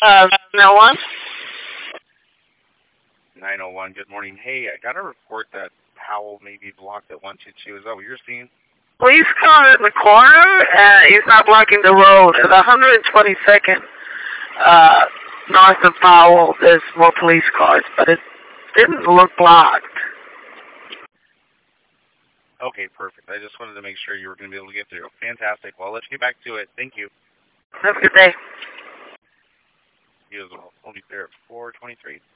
No one? 901, good morning. Hey, I got a report that Powell may be blocked at 122. Is that what you're seeing? Police car in the corner, he's not blocking the road. At 122nd, north of Powell, there's more police cars, but it didn't look blocked. Okay, perfect. I just wanted to make sure you were going to be able to get through. Fantastic. Well, let's get back to it. Thank you. Have a good day. You as well. We'll be there at 423.